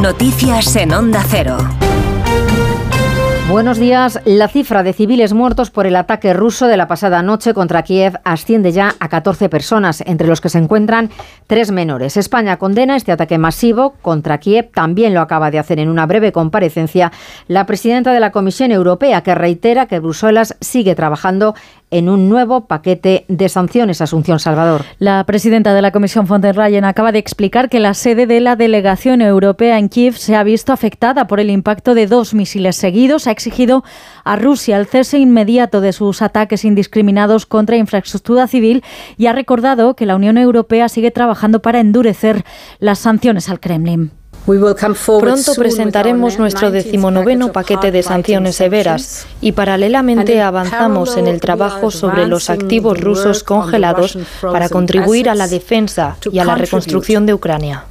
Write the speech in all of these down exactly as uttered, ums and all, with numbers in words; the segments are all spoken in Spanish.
Noticias en Onda Cero. Buenos días. La cifra de civiles muertos por el ataque ruso de la pasada noche contra Kiev asciende ya a catorce personas, entre los que se encuentran tres menores. España condena este ataque masivo contra Kiev. También lo acaba de hacer en una breve comparecencia la presidenta de la Comisión Europea, que reitera que Bruselas sigue trabajando en un nuevo paquete de sanciones. Asunción Salvador. La presidenta de la Comisión von der Leyen acaba de explicar que la sede de la delegación europea en Kiev se ha visto afectada por el impacto de dos misiles seguidos. Ha exigido a Rusia el cese inmediato de sus ataques indiscriminados contra infraestructura civil y ha recordado que la Unión Europea sigue trabajando para endurecer las sanciones al Kremlin. Pronto presentaremos nuestro decimonoveno paquete de sanciones severas y paralelamente avanzamos en el trabajo sobre los activos rusos congelados para contribuir a la defensa y a la reconstrucción de Ucrania.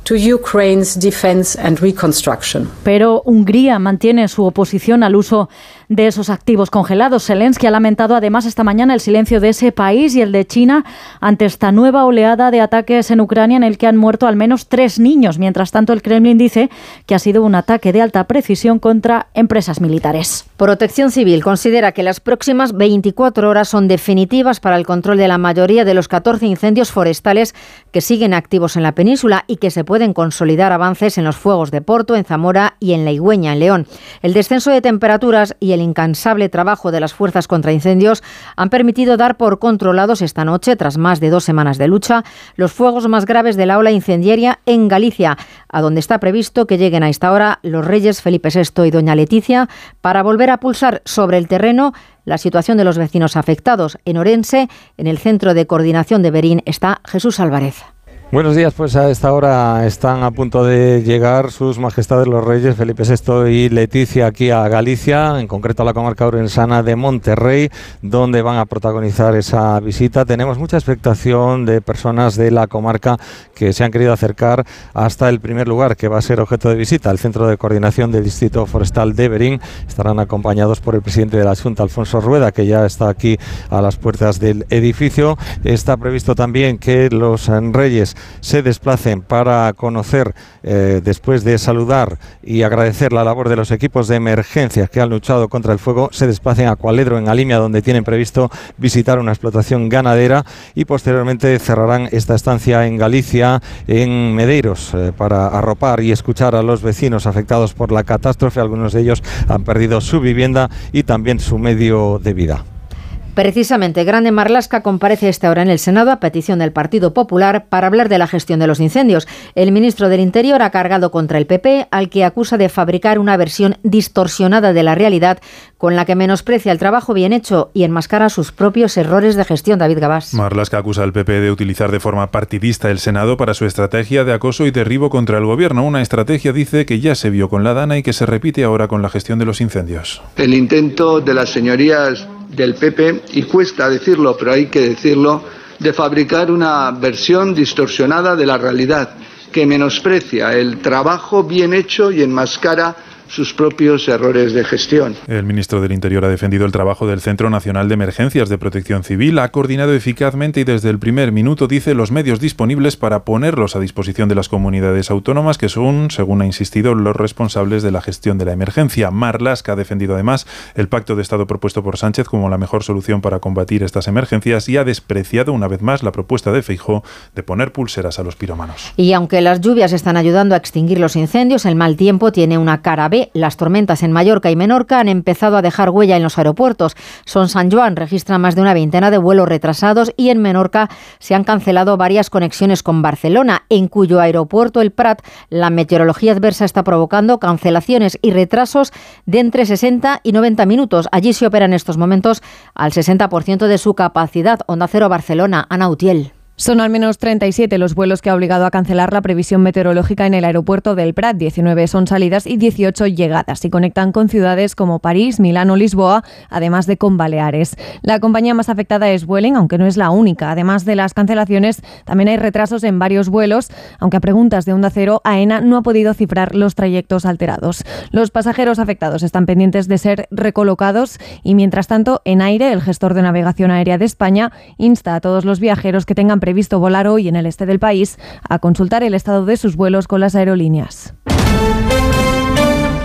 Pero Hungría mantiene su oposición al uso de esos activos congelados. Zelensky ha lamentado además esta mañana el silencio de ese país y el de China ante esta nueva oleada de ataques en Ucrania en el que han muerto al menos tres niños. Mientras tanto, el Kremlin dice que ha sido un ataque de alta precisión contra empresas militares. Protección Civil considera que las próximas veinticuatro horas son definitivas para el control de la mayoría de los catorce incendios forestales que siguen activos en la península y que se pueden consolidar avances en los fuegos de Porto, en Zamora y en La Higüeña, en León. El descenso de temperaturas y el incansable trabajo de las fuerzas contra incendios han permitido dar por controlados esta noche, tras más de dos semanas de lucha, los fuegos más graves de la ola incendiaria en Galicia, a donde está previsto que lleguen a esta hora los reyes Felipe sexto y doña Leticia para volver a pulsar sobre el terreno la situación de los vecinos afectados. En Orense, en el Centro de Coordinación de Berín, está Jesús Álvarez. Buenos días, pues a esta hora están a punto de llegar sus majestades los reyes Felipe sexto y Leticia aquí a Galicia, en concreto a la comarca orensana de Monterrey, donde van a protagonizar esa visita. Tenemos mucha expectación de personas de la comarca que se han querido acercar hasta el primer lugar que va a ser objeto de visita, el Centro de Coordinación del Distrito Forestal de Berín. Estarán acompañados por el presidente de la Xunta, Alfonso Rueda, que ya está aquí a las puertas del edificio. Está previsto también que los reyes se desplacen para conocer, eh, después de saludar y agradecer la labor de los equipos de emergencia que han luchado contra el fuego, se desplacen a Cualedro, en Alimia, donde tienen previsto visitar una explotación ganadera, y posteriormente cerrarán esta estancia en Galicia, en Medeiros, eh, para arropar y escuchar a los vecinos afectados por la catástrofe. Algunos de ellos han perdido su vivienda y también su medio de vida. Precisamente, Grande Marlaska comparece a esta hora en el Senado a petición del Partido Popular para hablar de la gestión de los incendios. El ministro del Interior ha cargado contra el P P, al que acusa de fabricar una versión distorsionada de la realidad con la que menosprecia el trabajo bien hecho y enmascara sus propios errores de gestión. David Gabás. Marlaska acusa al P P de utilizar de forma partidista el Senado para su estrategia de acoso y derribo contra el gobierno. Una estrategia, dice, que ya se vio con la Dana y que se repite ahora con la gestión de los incendios. El intento de las señorías del P P, y cuesta decirlo, pero hay que decirlo, de fabricar una versión distorsionada de la realidad que menosprecia el trabajo bien hecho y enmascara sus propios errores de gestión. El ministro del Interior ha defendido el trabajo del Centro Nacional de Emergencias de Protección Civil, ha coordinado eficazmente y desde el primer minuto, dice, los medios disponibles para ponerlos a disposición de las comunidades autónomas, que son, según ha insistido, los responsables de la gestión de la emergencia. Marlaska ha defendido además el pacto de Estado propuesto por Sánchez como la mejor solución para combatir estas emergencias y ha despreciado una vez más la propuesta de Feijóo de poner pulseras a los pirómanos. Y aunque las lluvias están ayudando a extinguir los incendios, el mal tiempo tiene una cara B. Las tormentas en Mallorca y Menorca han empezado a dejar huella en los aeropuertos. Son San Joan registra más de una veintena de vuelos retrasados y en Menorca se han cancelado varias conexiones con Barcelona, en cuyo aeropuerto El Prat la meteorología adversa está provocando cancelaciones y retrasos de entre sesenta y noventa minutos. Allí se opera en estos momentos al sesenta por ciento de su capacidad. Onda Cero Barcelona, Ana Utiel. Son al menos treinta y siete los vuelos que ha obligado a cancelar la previsión meteorológica en el aeropuerto del Prat. diecinueve son salidas y dieciocho llegadas y conectan con ciudades como París, Milán o Lisboa, además de con Baleares. La compañía más afectada es Vueling, aunque no es la única. Además de las cancelaciones, también hay retrasos en varios vuelos, aunque a preguntas de Onda Cero, AENA no ha podido cifrar los trayectos alterados. Los pasajeros afectados están pendientes de ser recolocados y, mientras tanto, Enaire, el gestor de navegación aérea de España, insta a todos los viajeros que tengan previsto volar hoy en el este del país a consultar el estado de sus vuelos con las aerolíneas.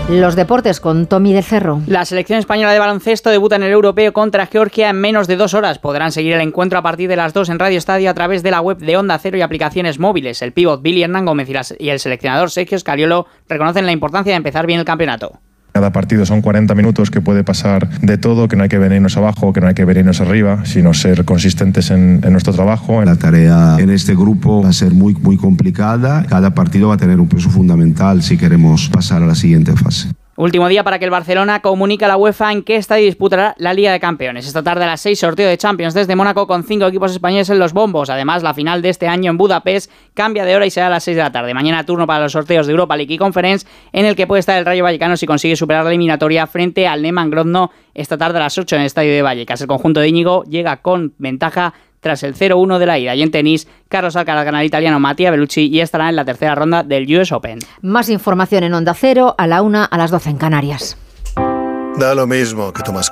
Los deportes con Tommy del Cerro. La selección española de baloncesto debuta en el europeo contra Georgia en menos de dos horas. Podrán seguir el encuentro a partir de las dos en Radio Estadio a través de la web de Onda Cero y aplicaciones móviles. El pívot Billy Hernán Gómez y, las, y el seleccionador Sergio Scariolo reconocen la importancia de empezar bien el campeonato. Cada partido son cuarenta minutos que puede pasar de todo, que no hay que venirnos abajo, que no hay que venirnos arriba, sino ser consistentes en, en nuestro trabajo. La tarea en este grupo va a ser muy, muy complicada. Cada partido va a tener un peso fundamental si queremos pasar a la siguiente fase. Último día para que el Barcelona comunique a la UEFA en qué estadio disputará la Liga de Campeones. Esta tarde a las seis, sorteo de Champions desde Mónaco con cinco equipos españoles en los bombos. Además, la final de este año en Budapest cambia de hora y será a las seis de la tarde. Mañana turno para los sorteos de Europa League y Conference, en el que puede estar el Rayo Vallecano si consigue superar la eliminatoria frente al Neman Grodno esta tarde a las ocho en el estadio de Vallecas. El conjunto de Íñigo llega con ventaja tras el cero uno de la ida. Y en tenis, Carlos Alcaraz gana al italiano Mattia Bellucci y estará en la tercera ronda del U S Open. Más información en Onda Cero a la una, a las doce en Canarias. Da lo mismo que tu mascota